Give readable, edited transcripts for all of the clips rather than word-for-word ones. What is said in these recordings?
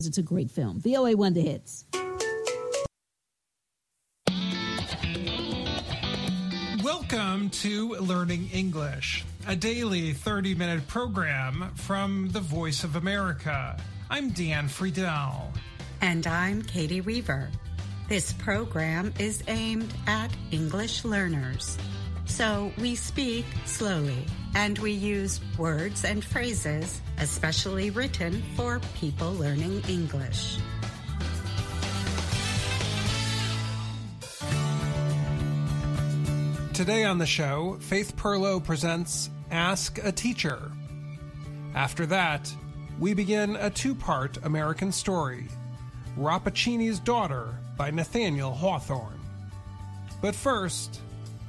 It's a great film. VOA Wonder Hits. Welcome to Learning English, a daily 30-minute program from the Voice of America. I'm Dan Friedel. And I'm Katie Weaver. This program is aimed at English learners. So we speak slowly, and we use words and phrases especially written for people learning English. Today on the show, Faith Perlow presents Ask a Teacher. After that, we begin a two-part American story, Rappaccini's Daughter by Nathaniel Hawthorne. But first,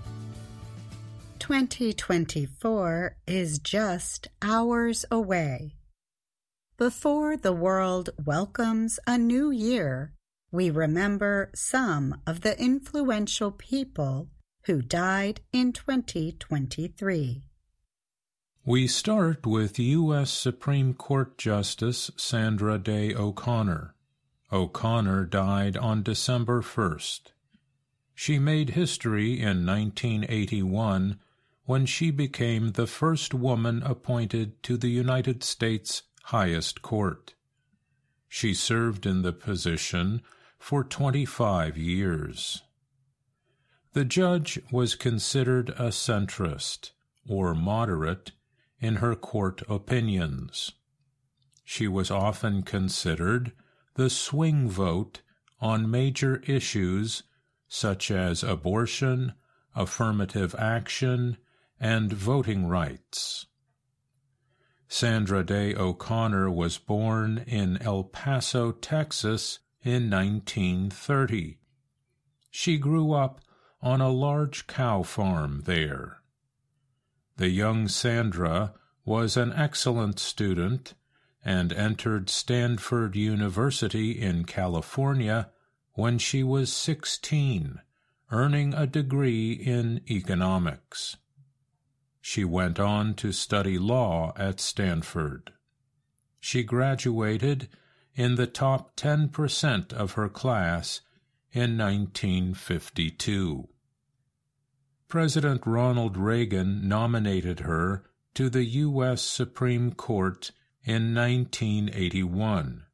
2024 is just hours away. Before the world welcomes a new year, we remember some of the influential people who died in 2023. We start with U.S. Supreme Court Justice Sandra Day O'Connor. O'Connor died on December 1st. She made history in 1981 when she became the first woman appointed to the United States highest court. She served in the position for 25 years. The judge was considered a centrist, or moderate, in her court opinions. She was often considered the swing vote on major issues such as abortion, affirmative action, and voting rights. Sandra Day O'Connor was born in El Paso, Texas in 1930. She grew up on a large cow farm there. The young Sandra was an excellent student and entered Stanford University in California when she was 16, earning a degree in economics. She went on to study law at Stanford. She graduated in the top 10% of her class in 1952. President Ronald Reagan nominated her to the U.S. Supreme Court in 1981.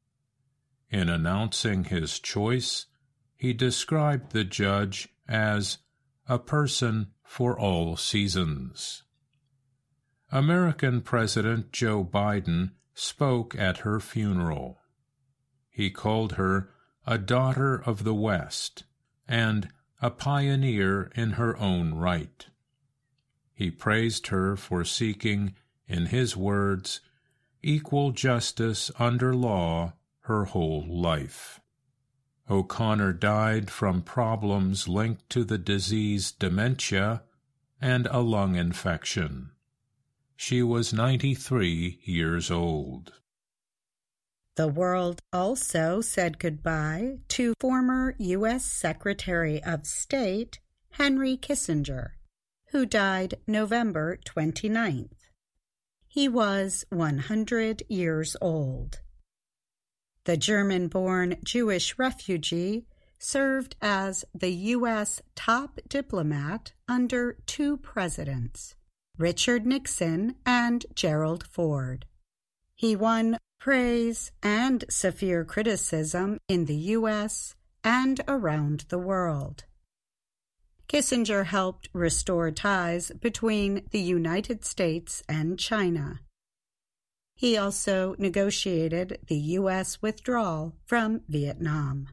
In announcing his choice, he described the judge as a person for all seasons. American President Joe Biden spoke at her funeral. He called her a daughter of the West and a pioneer in her own right. He praised her for seeking, in his words, equal justice under law her whole life. O'Connor died from problems linked to the disease dementia and a lung infection. She was 93 years old. The world also said goodbye to former U.S. Secretary of State Henry Kissinger, who died November 29th. He was 100 years old. The German-born Jewish refugee served as the U.S. top diplomat under two presidents, Richard Nixon and Gerald Ford. He won praise and severe criticism in the U.S. and around the world. Kissinger helped restore ties between the United States and China. He also negotiated the U.S. withdrawal from Vietnam.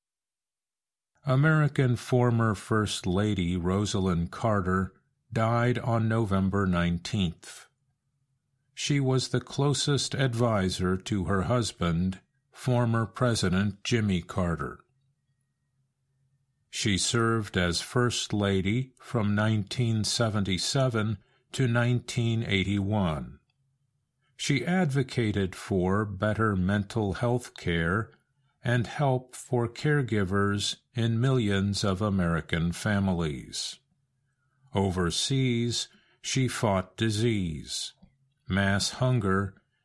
American former First Lady Rosalind Carter died on November 19th. She was the closest advisor to her husband, former President Jimmy Carter. She served as First Lady from 1977 to 1981. She advocated for better mental health care and help for caregivers in millions of American families. Overseas, she fought disease, mass hunger,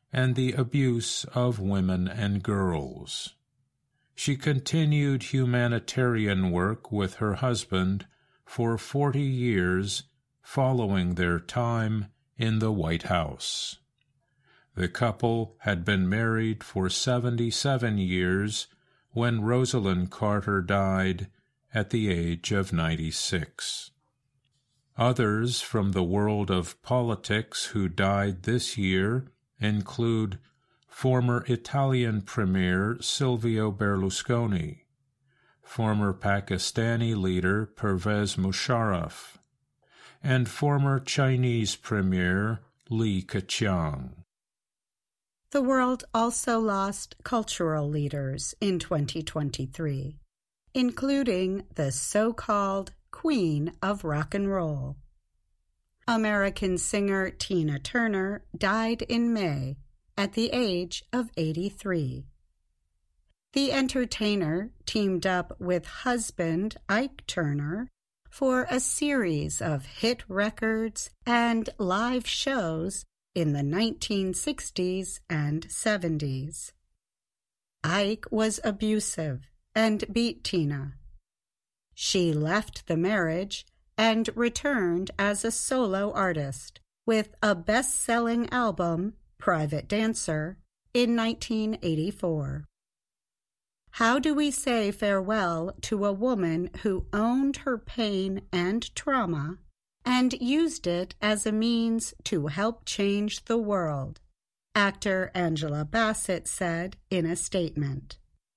and the abuse of women and girls. She continued humanitarian work with her husband for 40 years following their time in the White House. The couple had been married for 77 years when Rosalind Carter died at the age of 96. Others from the world of politics who died this year include former Italian Premier Silvio Berlusconi, former Pakistani leader Pervez Musharraf, and former Chinese Premier Li Keqiang. The world also lost cultural leaders in 2023, including the so-called Queen of Rock and Roll. American singer Tina Turner died in May at the age of 83. The entertainer teamed up with husband Ike Turner for a series of hit records and live shows in the 1960s and 70s. Ike was abusive and beat Tina. She left the marriage and returned as a solo artist with a best-selling album, Private Dancer, in 1984. How do we say farewell to a woman who owned her pain and trauma and used it as a means to help change the world? Actor Angela Bassett said in a statement.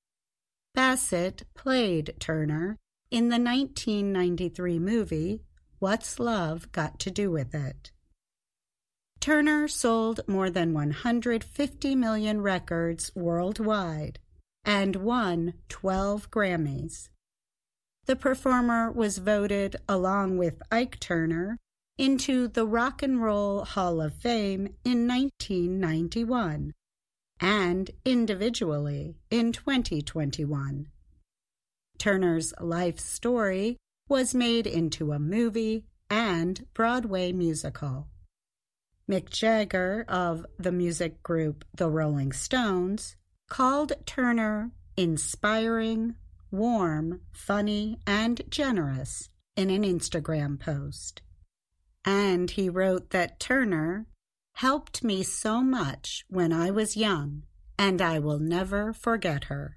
Bassett played Turner in the 1993 movie What's Love Got to Do with It? Turner sold more than 150 million records worldwide and won 12 Grammys. The performer was voted, along with Ike Turner, into the Rock and Roll Hall of Fame in 1991 and individually in 2021. Turner's life story was made into a movie and Broadway musical. Mick Jagger of the music group The Rolling Stones called Turner inspiring, warm, funny, and generous in an Instagram post. And he wrote that Turner helped me so much when I was young, and I will never forget her.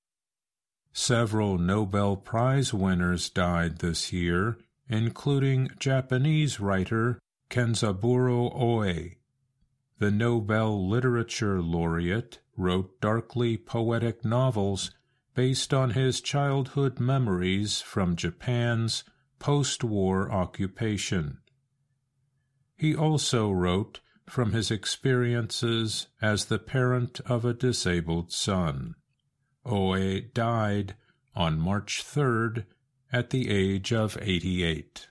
Several Nobel Prize winners died this year, including Japanese writer Kenzaburo Oe. The Nobel Literature Laureate wrote darkly poetic novels based on his childhood memories from Japan's post-war occupation. He also wrote from his experiences as the parent of a disabled son. Oe died on March 3rd at the age of 88.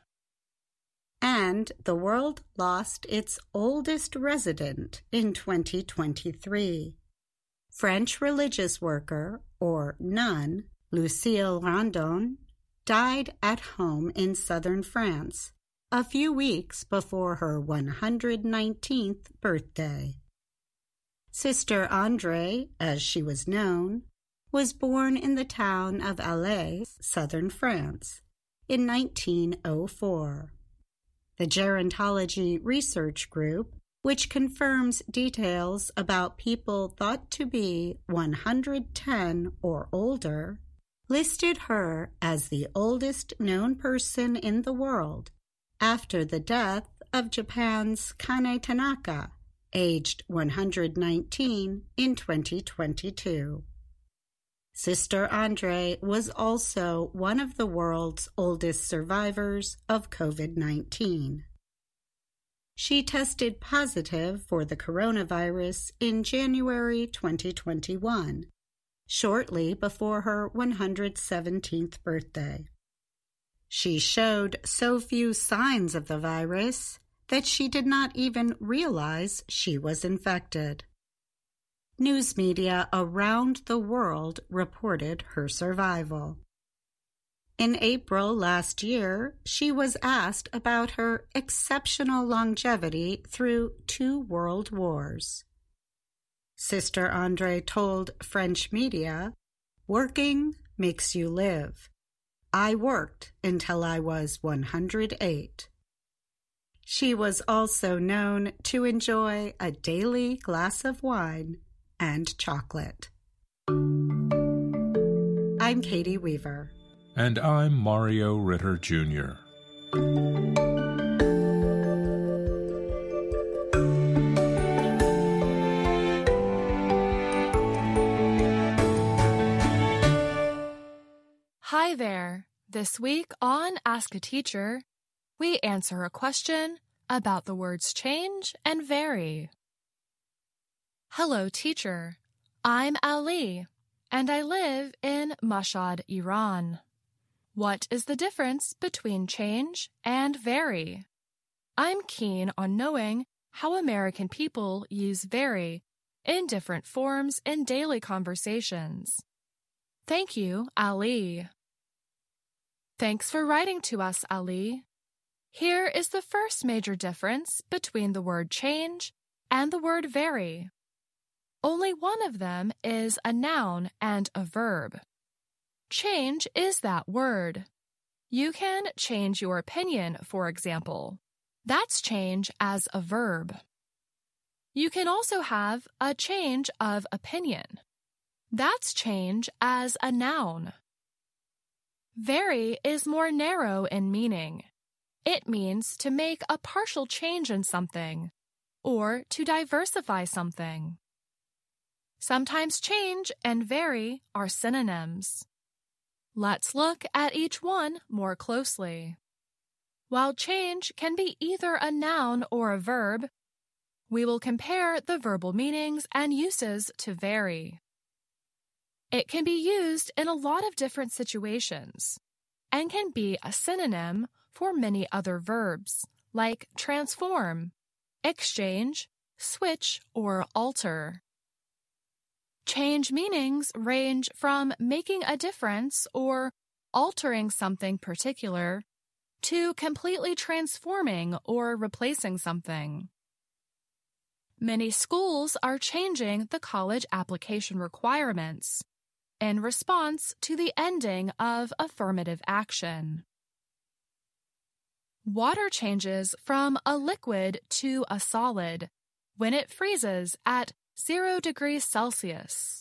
And the world lost its oldest resident in 2023. French religious worker, or nun, Lucille Randon, died at home in southern France a few weeks before her 119th birthday. Sister Andre, as she was known, was born in the town of Alais, southern France, in 1904. The Gerontology Research Group, which confirms details about people thought to be 110 or older, listed her as the oldest known person in the world after the death of Japan's Kane Tanaka, aged 119 in 2022. Sister Andre was also one of the world's oldest survivors of COVID-19. She tested positive for the coronavirus in January 2021, shortly before her 117th birthday. She showed so few signs of the virus that she did not even realize she was infected. News media around the world reported her survival. In April last year, she was asked about her exceptional longevity through 2 world wars. Sister Andre told French media, "Working makes you live. I worked until I was 108. She was also known to enjoy a daily glass of wine and chocolate. I'm Katie Weaver. And I'm Mario Ritter, Jr. Hi there. This week on Ask a Teacher, we answer a question about the words change and vary. Hello, teacher. I'm Ali, and I live in Mashhad, Iran. What is the difference between change and vary? I'm keen on knowing how American people use vary in different forms in daily conversations. Thank you, Ali. Thanks for writing to us, Ali. Here is the first major difference between the word change and the word vary. Only one of them is a noun and a verb. Change is that word. You can change your opinion, for example. That's change as a verb. You can also have a change of opinion. That's change as a noun. Vary is more narrow in meaning. It means to make a partial change in something, or to diversify something. Sometimes change and vary are synonyms. Let's look at each one more closely. While change can be either a noun or a verb, we will compare the verbal meanings and uses to vary. It can be used in a lot of different situations and can be a synonym for many other verbs like transform, exchange, switch, or alter. Change meanings range from making a difference or altering something particular to completely transforming or replacing something. Many schools are changing the college application requirements in response to the ending of affirmative action. Water changes from a liquid to a solid when it freezes at 0 degrees Celsius.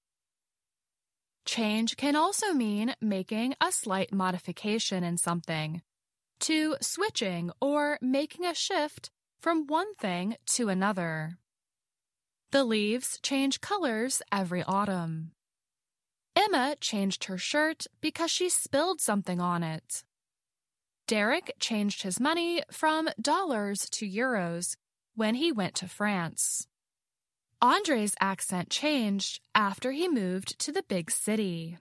Change can also mean making a slight modification in something, to switching or making a shift from one thing to another. The leaves change colors every autumn. Emma changed her shirt because she spilled something on it. Derek changed his money from dollars to euros when he went to France. Andre's accent changed after he moved to the big city.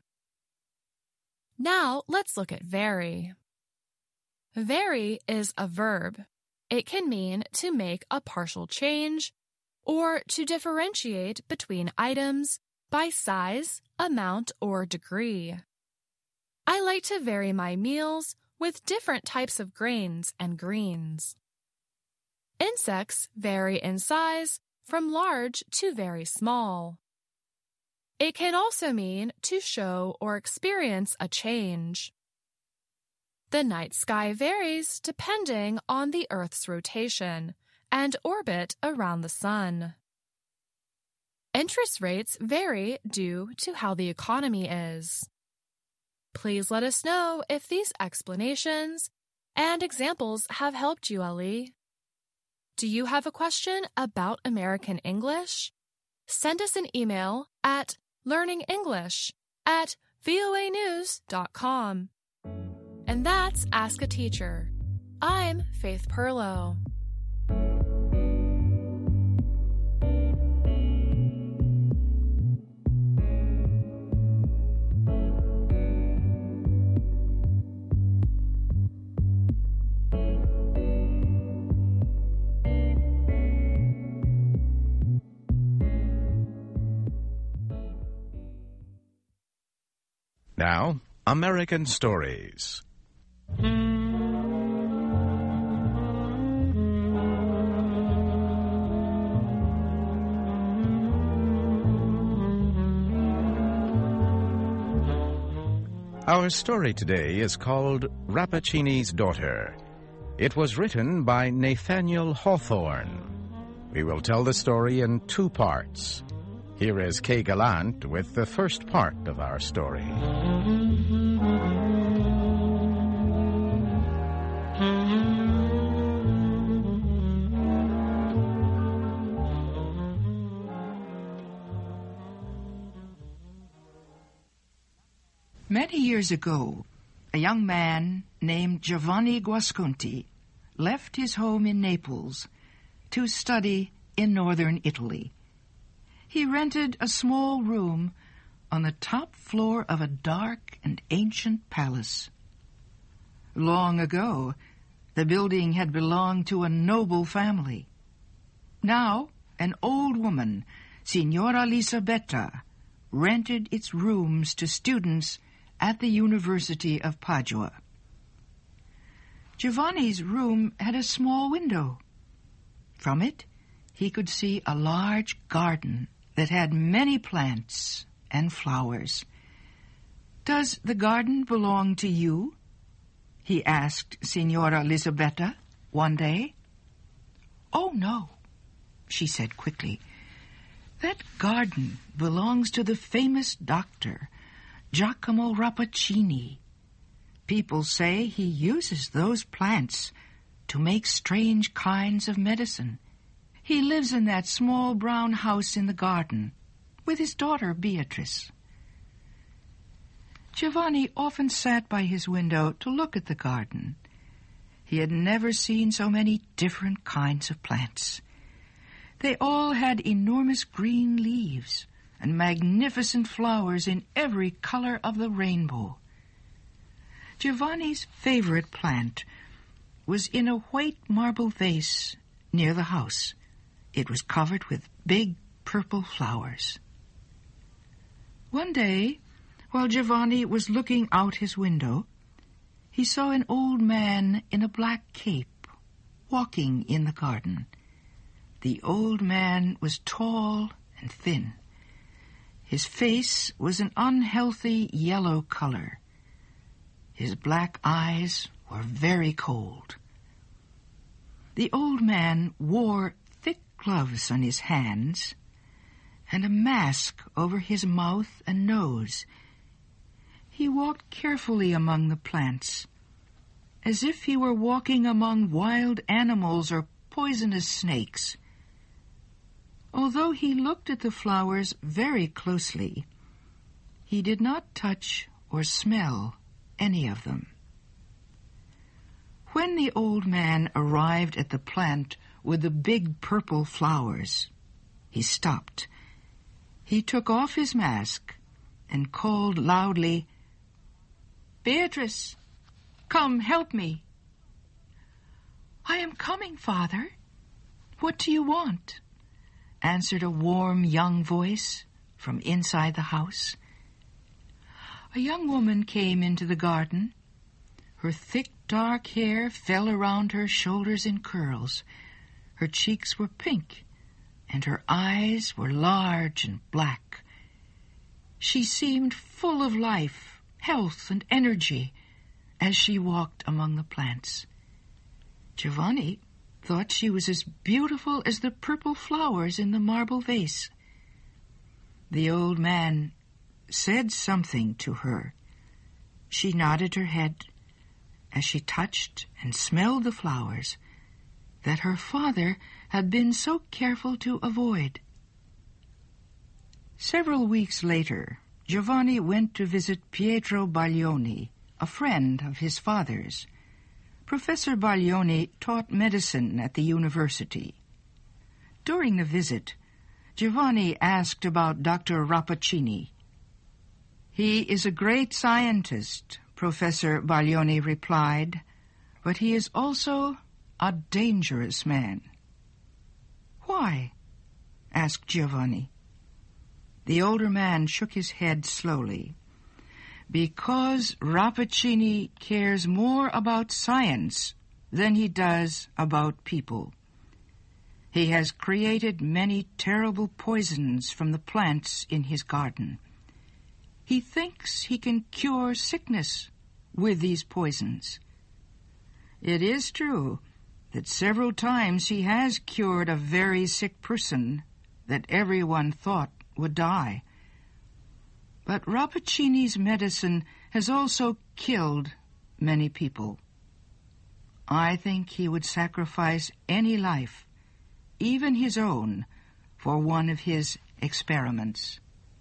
Now let's look at vary. Vary is a verb. It can mean to make a partial change or to differentiate between items by size, amount, or degree. I like to vary my meals with different types of grains and greens. Insects vary in size from large to very small. It can also mean to show or experience a change. The night sky varies depending on the Earth's rotation and orbit around the sun. Interest rates vary due to how the economy is. Please let us know if these explanations and examples have helped you, Ali. Do you have a question about American English? Send us an email at learningenglish@voanews.com. And that's Ask a Teacher. I'm Faith Perlow. Now, American Stories. Our story today is called Rappaccini's Daughter. It was written by Nathaniel Hawthorne. We will tell the story in 2 parts. Here is Kay Gallant with the first part of our story. Many years ago, a young man named Giovanni Guasconti left his home in Naples to study in northern Italy. He rented a small room on the top floor of a dark and ancient palace. Long ago, the building had belonged to a noble family. Now, an old woman, Signora Lisabetta, rented its rooms to students at the University of Padua. Giovanni's room had a small window. From it, he could see a large garden that had many plants and flowers. "Does the garden belong to you?" he asked Signora Lisabetta one day. "Oh, no," she said quickly. "That garden belongs to the famous doctor, Giacomo Rappaccini. People say he uses those plants to make strange kinds of medicine. He lives in that small brown house in the garden with his daughter Beatrice." Giovanni often sat by his window to look at the garden. He had never seen so many different kinds of plants. They all had enormous green leaves and magnificent flowers in every color of the rainbow. Giovanni's favorite plant was in a white marble vase near the house. It was covered with big purple flowers. One day, while Giovanni was looking out his window, he saw an old man in a black cape walking in the garden. The old man was tall and thin. His face was an unhealthy yellow color. His black eyes were very cold. The old man wore thick gloves on his hands and a mask over his mouth and nose. He walked carefully among the plants, as if he were walking among wild animals or poisonous snakes. Although he looked at the flowers very closely, he did not touch or smell any of them. When the old man arrived at the plant with the big purple flowers, he stopped. He took off his mask and called loudly, "Beatrice, come help me." "I am coming, Father. What do you want?" answered a warm young voice from inside the house. A young woman came into the garden. Her thick, dark hair fell around her shoulders in curls. Her cheeks were pink, and her eyes were large and black. She seemed full of life, health, and energy as she walked among the plants. Giovanni thought she was as beautiful as the purple flowers in the marble vase. The old man said something to her. She nodded her head as she touched and smelled the flowers that her father had been so careful to avoid. Several weeks later, Giovanni went to visit Pietro Baglioni, a friend of his father's. Professor Baglioni taught medicine at the university. During the visit, Giovanni asked about Dr. Rappaccini. "He is a great scientist," Professor Baglioni replied, "but he is also a dangerous man." "Why?" asked Giovanni. The older man shook his head slowly. "Because Rappaccini cares more about science than he does about people. He has created many terrible poisons from the plants in his garden. he thinks he can cure sickness with these poisons. It is true that several times he has cured a very sick person that everyone thought would die. But Rappaccini's medicine has also killed many people. I think he would sacrifice any life, even his own, for one of his experiments.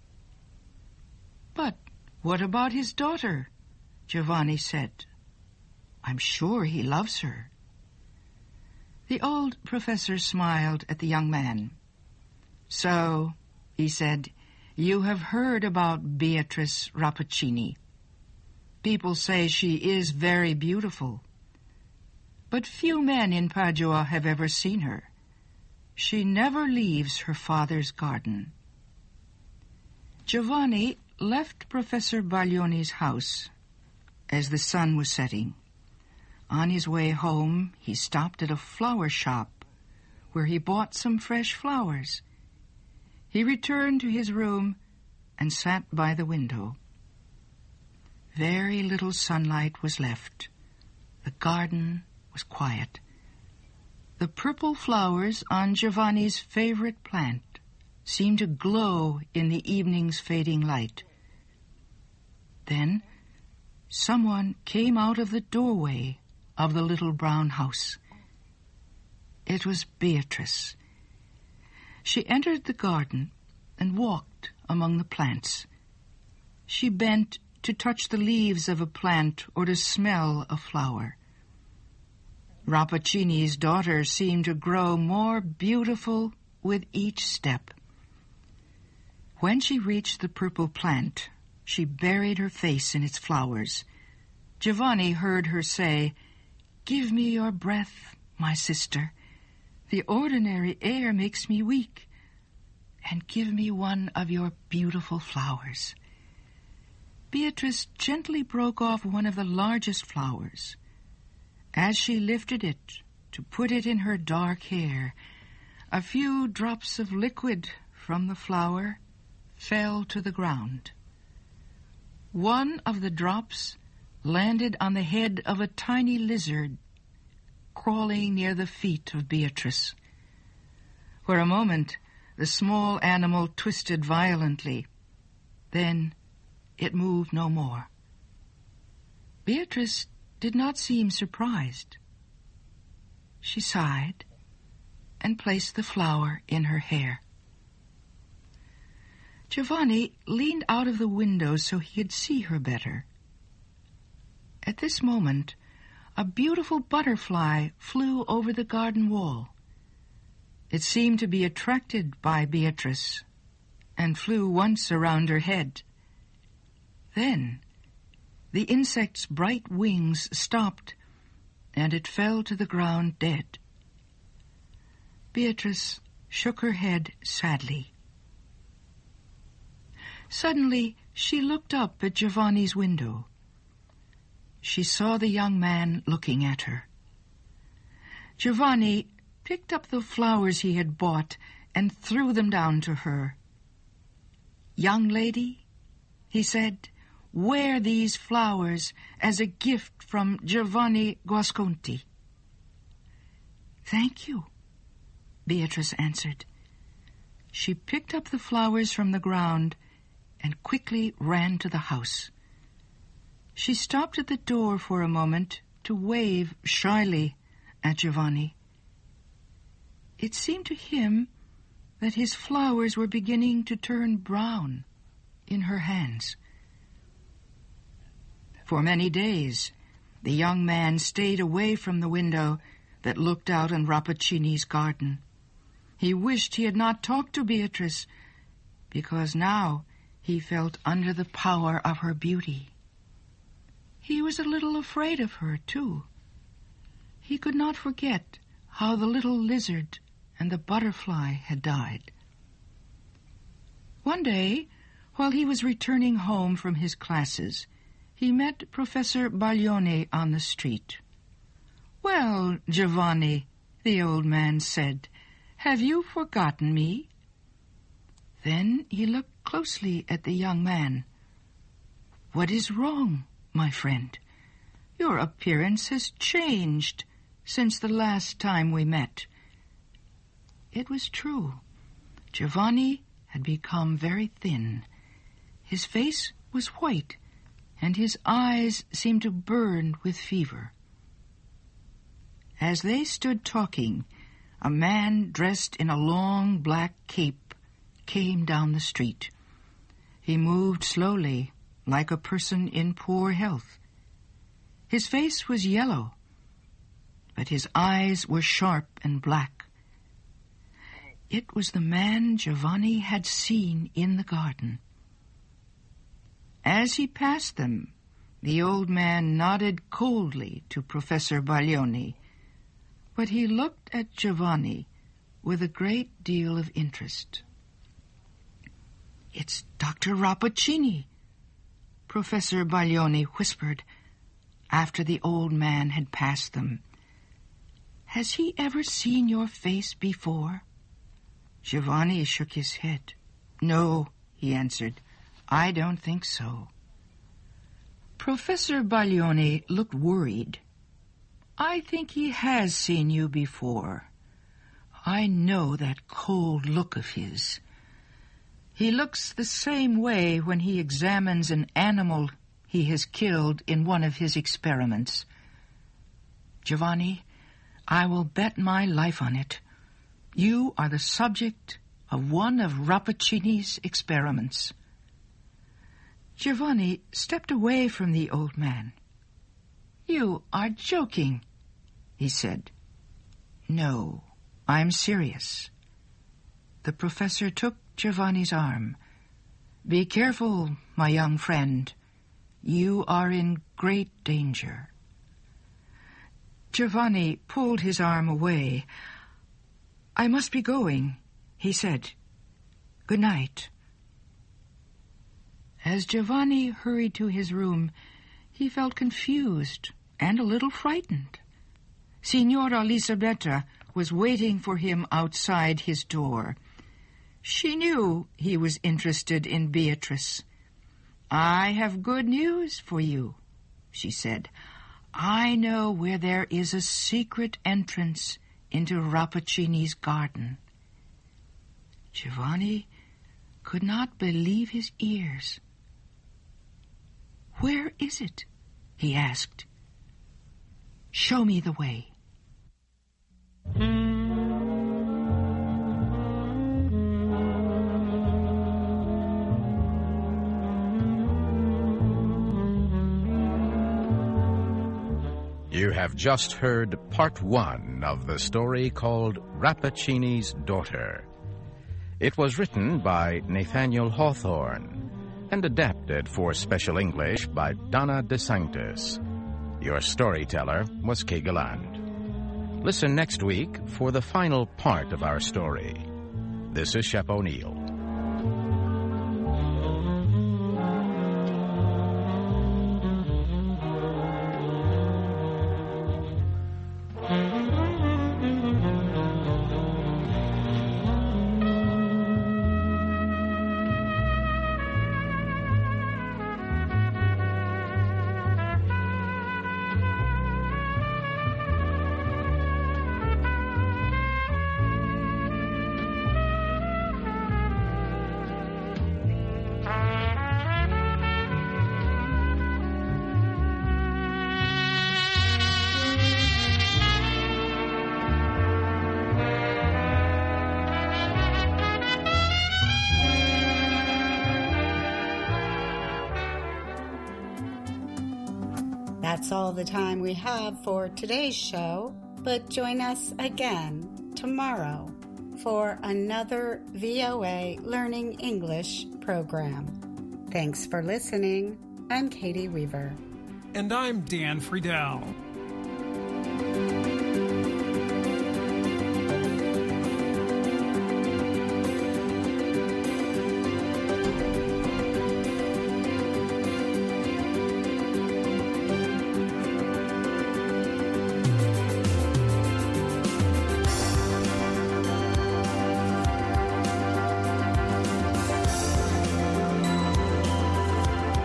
But what about his daughter? Giovanni said. I'm sure he loves her. The old professor smiled at the young man. So, he said, you have heard about Beatrice Rappaccini. People say she is very beautiful. But few men in Padua have ever seen her. She never leaves her father's garden. Giovanni left Professor Baglioni's house as the sun was setting. On his way home, he stopped at a flower shop where he bought some fresh flowers. He returned to his room and sat by the window. Very little sunlight was left. The garden was quiet. The purple flowers on Giovanni's favorite plant seemed to glow in the evening's fading light. Then someone came out of the doorway of the little brown house. It was Beatrice. She entered the garden and walked among the plants. She bent to touch the leaves of a plant or to smell a flower. Rappaccini's daughter seemed to grow more beautiful with each step. When she reached the purple plant, she buried her face in its flowers. Giovanni heard her say, "Give me your breath, my sister. The ordinary air makes me weak. And give me one of your beautiful flowers." Beatrice gently broke off one of the largest flowers. As she lifted it to put it in her dark hair, a few drops of liquid from the flower fell to the ground. One of the drops landed on the head of a tiny lizard crawling near the feet of Beatrice. For a moment, the small animal twisted violently. Then it moved no more. Beatrice did not seem surprised. She sighed and placed the flower in her hair. Giovanni leaned out of the window so he could see her better. At this moment, a beautiful butterfly flew over the garden wall. It seemed to be attracted by Beatrice and flew once around her head. Then the insect's bright wings stopped, and it fell to the ground dead. Beatrice shook her head sadly. Suddenly, she looked up at Giovanni's window. She saw the young man looking at her. Giovanni picked up the flowers he had bought and threw them down to her. "Young lady," he said, "wear these flowers as a gift from Giovanni Guasconti." "Thank you," Beatrice answered. She picked up the flowers from the ground and quickly ran to the house. She stopped at the door for a moment to wave shyly at Giovanni. It seemed to him that his flowers were beginning to turn brown in her hands. For many days, the young man stayed away from the window that looked out on Rappaccini's garden. He wished he had not talked to Beatrice, because now he felt under the power of her beauty. He was a little afraid of her, too. He could not forget how the little lizard and the butterfly had died. One day, while he was returning home from his classes, he met Professor Baglioni on the street. "Well, Giovanni," the old man said, "have you forgotten me?" Then he looked closely at the young man. "What is wrong, my friend? Your appearance has changed since the last time we met." It was true. Giovanni had become very thin. His face was white, and his eyes seemed to burn with fever. As they stood talking, a man dressed in a long black cape came down the street. He moved slowly, like a person in poor health. His face was yellow, but his eyes were sharp and black. It was the man Giovanni had seen in the garden. As he passed them, the old man nodded coldly to Professor Baglioni, but he looked at Giovanni with a great deal of interest. "It's Dr. Rappaccini," Professor Baglioni whispered after the old man had passed them. "Has he ever seen your face before?" Giovanni shook his head. "No," he answered. "I don't think so." Professor Baglioni looked worried. "I think he has seen you before. I know that cold look of his. He looks the same way when he examines an animal he has killed in one of his experiments. Giovanni, I will bet my life on it. You are the subject of one of Rappaccini's experiments." Giovanni stepped away from the old man. "You are joking," he said. "No, I'm serious." The professor took Giovanni's arm. "Be careful, my young friend. You are in great danger." Giovanni pulled his arm away. "I must be going," he said. "Good night." As Giovanni hurried to his room, he felt confused and a little frightened. Signora Elisabetta was waiting for him outside his door. She knew he was interested in Beatrice. "I have good news for you," she said. "I know where there is a secret entrance into Rappaccini's garden." Giovanni could not believe his ears. "Where is it?" he asked. "Show me the way." You have just heard part 1 of the story called Rappaccini's Daughter. It was written by Nathaniel Hawthorne and adapted for Special English by Donna DeSanctis. Your storyteller was Kay Galland. Listen next week for the final part of our story. This is Shep O'Neill. That's all the time we have for today's show, but join us again tomorrow for another VOA Learning English program. Thanks for listening. I'm Katie Weaver. And I'm Dan Friedel.